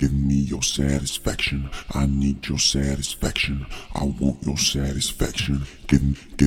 Give me your satisfaction. I need your satisfaction. I want your satisfaction. Give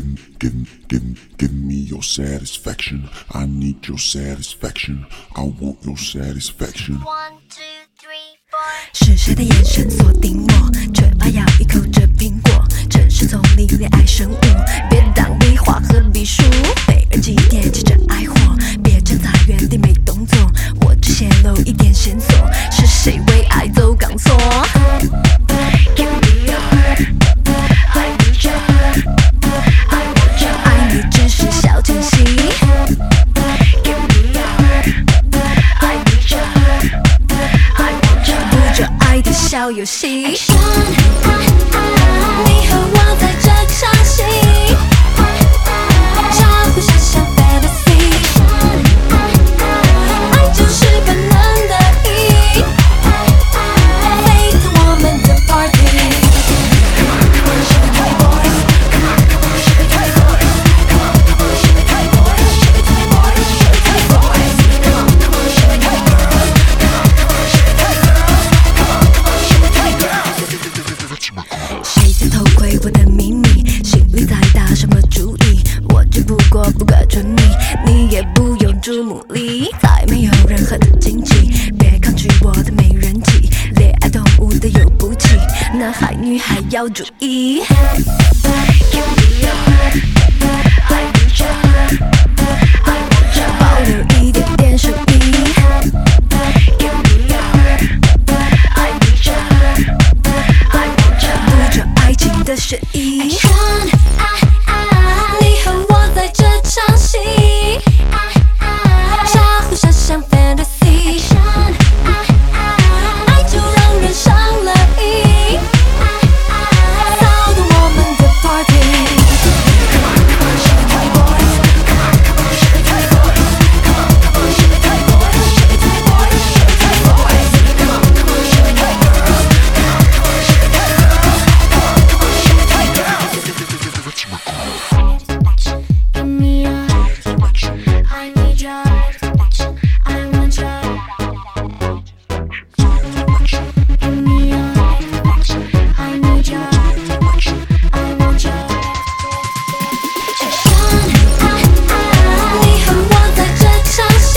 me your satisfaction. I need your satisfaction. I want your satisfaction. 1, 2, 3, 4. 是谁的眼神锁定我，却怕咬一口这苹果。城市丛林恋爱生物，别当壁画和笔书。被耳机点起这爱火，别站在原地没动作。我只泄露一点线索，是谁为爱走钢索？ Give me your heart. I need your heart. I want your 爱你只是小惊喜。 Give me your heart. I need your heart. I want your 不着爱的小游戏。 你和我在这场戏，相互想象 fantasy， 爱就是本能的意，沸腾我们的 party。 谁在偷窥我的秘密？心里在打什么主意？我只不过不可沉迷，你也不用注目礼，再没有任何的禁忌。别抗拒我的没人气，恋爱动物的有不起，男孩女孩要注意。 Give me your heart. I need your heart. I want your 保留一点点神秘。 Give me your heart. I need your heart. I want your 不着爱情的诗意。 你和我在这场戏，相互想象 fantasy， 爱就让人上了瘾，骚动我们的 party。 Give me your satisfaction. I need your satisfaction. I want your satisfaction. Give me your satisfaction. I need your satisfaction. I want your 你和我在这场戏，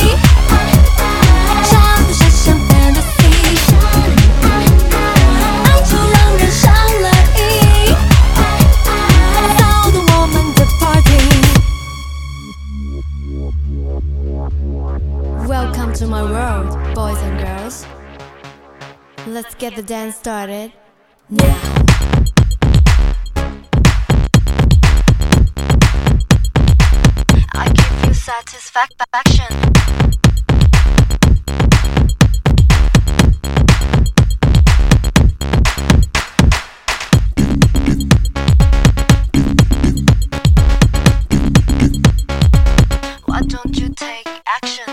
相互想象 fantasy， 爱就让人上了瘾，骚动我们的 party。 Welcome to my world, boys and girls. Let's get the dance started now. I give you satisfaction. Why don't you take action?